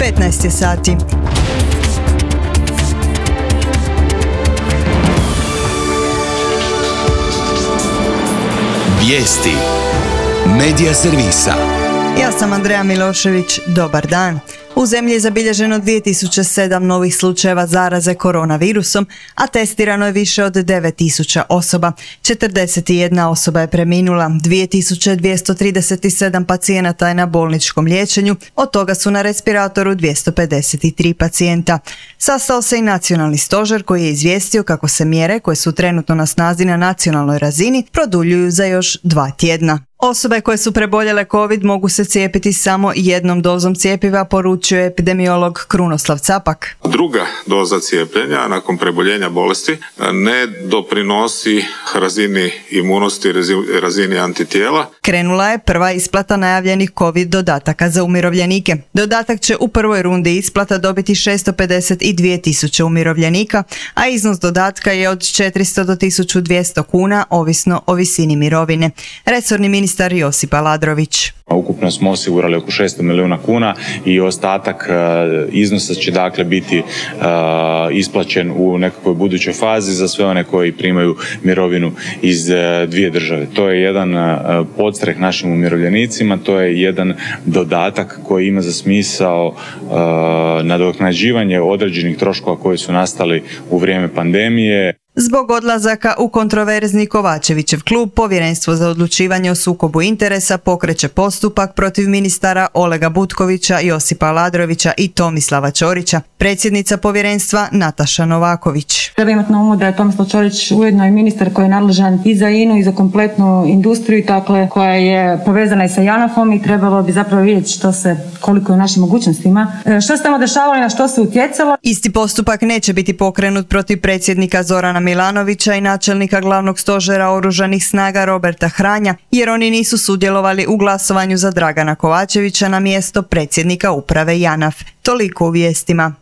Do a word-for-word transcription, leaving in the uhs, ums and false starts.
petnaest je sati. Vijesti Medija servisa. Ja sam Andreja Milošević, dobar dan. U zemlji je zabilježeno dvije tisuće sedam novih slučajeva zaraze koronavirusom, a testirano je više od devet tisuća osoba. četrdeset jedna osoba je preminula, dvije tisuće dvjesto trideset sedam pacijenata je na bolničkom liječenju, od toga su na respiratoru dvjesto pedeset tri pacijenta. Sastao se i nacionalni stožer koji je izvijestio kako se mjere koje su trenutno na snazi na nacionalnoj razini produljuju za još dva tjedna. Osobe koje su preboljele COVID mogu se cijepiti samo jednom dozom cjepiva, poručuje epidemiolog Krunoslav Capak. Druga doza cijepljenja nakon preboljenja bolesti ne doprinosi razini imunosti, razini antitijela. Krenula je prva isplata najavljenih COVID dodataka za umirovljenike. Dodatak će u prvoj rundi isplata dobiti šesto pedeset dvije tisuće umirovljenika, a iznos dodatka je od četiristo do tisuću dvjesto kuna, ovisno o visini mirovine. Resorni ministar Josip Aladrović. Ukupno smo osigurali oko šesto milijuna kuna i ostatak iznosa će dakle biti isplaćen u nekakvoj budućoj fazi za sve one koji primaju mirovinu iz dvije države. To je jedan podstreh našim umirovljenicima, to je jedan dodatak koji ima za smisao nadoknađivanje određenih troškova koji su nastali u vrijeme pandemije. Zbog odlazaka u kontroverzni Kovačevićev klub, Povjerenstvo za odlučivanje o sukobu interesa pokreće postupak protiv ministara Olega Butkovića, Josipa Aladrovića i Tomislava Ćorića. Predsjednica povjerenstva Nataša Novaković. Treba imati na umu da je Tomislav Ćorić ujedno i ministar koji je nadležan i za I N A U i za kompletnu industriju, dakle koja je povezana i sa JANAF-om i trebalo bi zapravo vidjeti što se, koliko je u našim mogućnostima. Što se tamo dešavalo i na što se utjecalo? Isti postupak neće biti pokrenut protiv predsjednika Zorana Milanovića i načelnika glavnog stožera oružanih snaga Roberta Hranja, jer oni nisu sudjelovali u glasovanju za Dragana Kovačevića na mjesto predsjednika uprave JANAF. Toliko u vijestima.